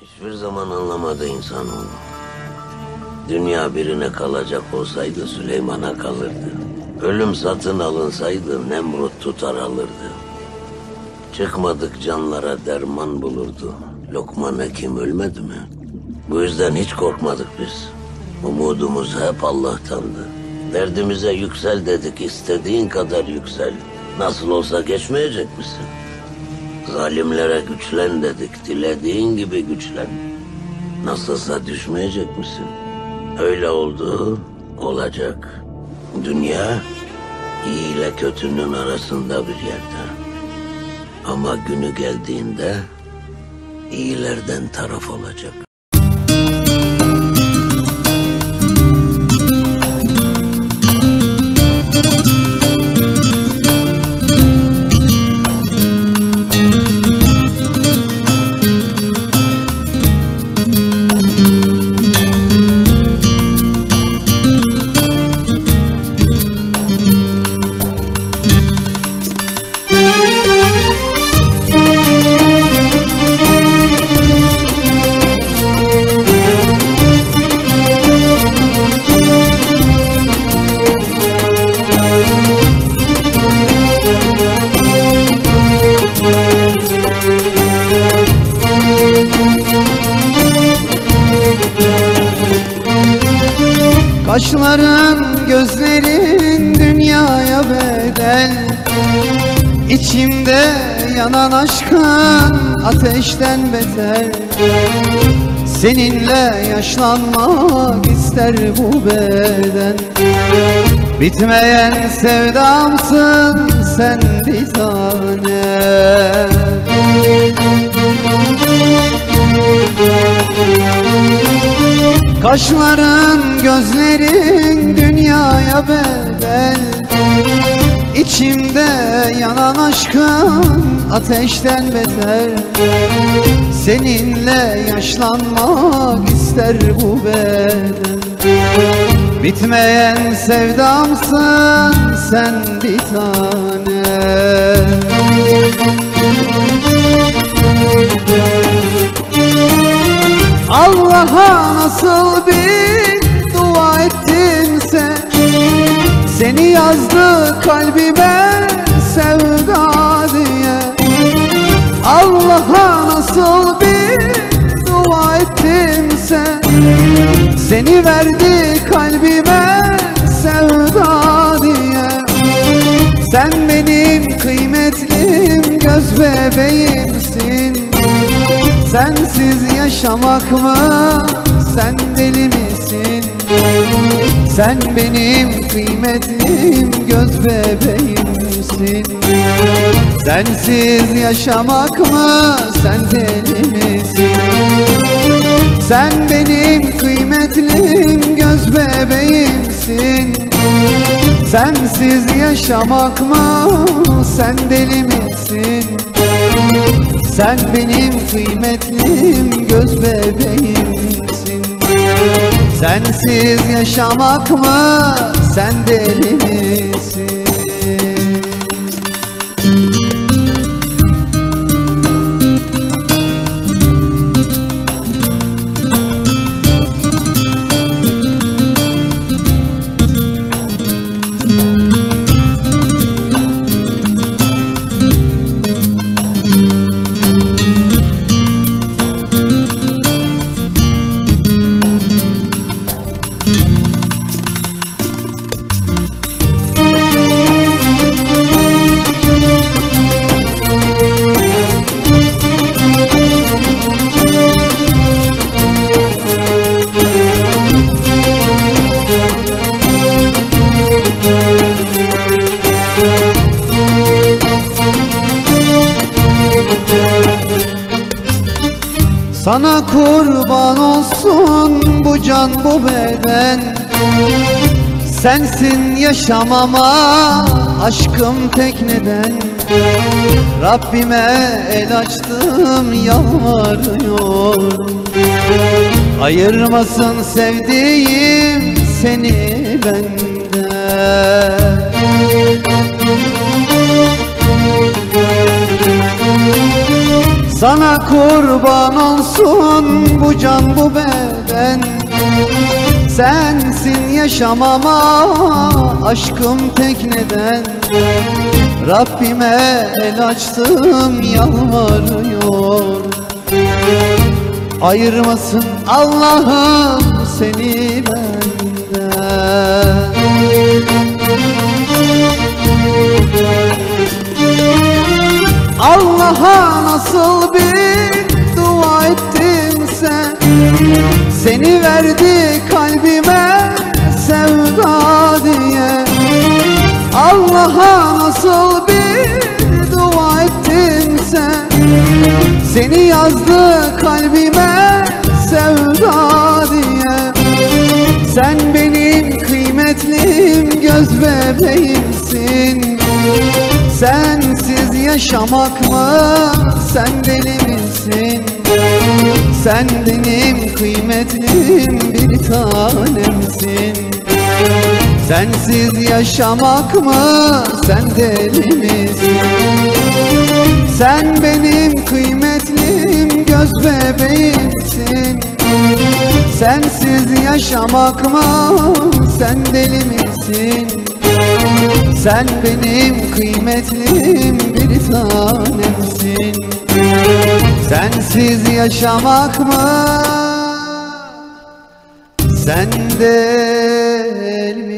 Hiçbir zaman anlamadı insanoğlu. Dünya birine kalacak olsaydı Süleyman'a kalırdı. Ölüm satın alınsaydı Nemrut tutar alırdı. Çıkmadık canlara derman bulurdu. Lokman Hekim ölmedi mi? Bu yüzden hiç korkmadık biz. Umudumuz hep Allah'tandı. Derdimize yüksel dedik, istediğin kadar yüksel. Nasıl olsa geçmeyecek misin? Zalimlere güçlen dedik, dilediğin gibi güçlen. Nasılsa düşmeyecek misin? Öyle oldu, olacak. Dünya, iyi ile kötünün arasında bir yerde. Ama günü geldiğinde, iyilerden taraf olacak. Kaşların, gözlerin dünyaya bedel. İçimde yanan aşkın ateşten beter. Seninle yaşlanmak ister bu beden. Bitmeyen sevdamsın sen bir tane. Kaşların, gözlerin dünyaya bedel. İçimde yanan aşkın ateşten beter. Seninle yaşlanmak ister bu beden. Bitmeyen sevdamsın sen bir tane. Allah'a nasıl bir dua ettimse, seni yazdı kalbime sevda diye. Allah'a nasıl bir dua ettimse, seni verdi kalbime sevda diye. Sen benim kıymetlim göz bebeğimsin. Sensiz yaşamak mı, sen deli misin? Sen benim kıymetlim göz bebeğimsin. Sensiz yaşamak mı, sen deli misin? Sen benim kıymetlim göz bebeğimsin. Sensiz yaşamak mı, sen deli misin? Sen benim kıymetlim göz bebeğimsin. Sensiz yaşamak mı, sen deli misin? Sana kurban olsun bu can bu beden. Sensin yaşamama aşkım tek neden. Rabbime el açtım yalvarıyorum. Ayırmasın sevdiğim seni benden. Sana kurban olsun bu can bu beden. Sensin yaşamama aşkım tek neden. Rabbime el açtım yalvarıyor, ayırmasın Allah'ım seni benden. Allah'a nasıl bir dua ettimse, seni verdi kalbime sevda diye. Allah'a nasıl bir dua ettimse, seni yazdı kalbime sevda diye. Sen benim kıymetlim göz bebeğimsin. Sensiz yaşamak mı, sen deli misin? Sen benim kıymetlim bir tanemsin. Sensiz yaşamak mı, sen deli misin? Sen benim kıymetlim göz bebeğimsin. Sensiz yaşamak mı, sen deli misin? Sen benim kıymetlim bir tanemsin. Sensiz yaşamak mı, sen deli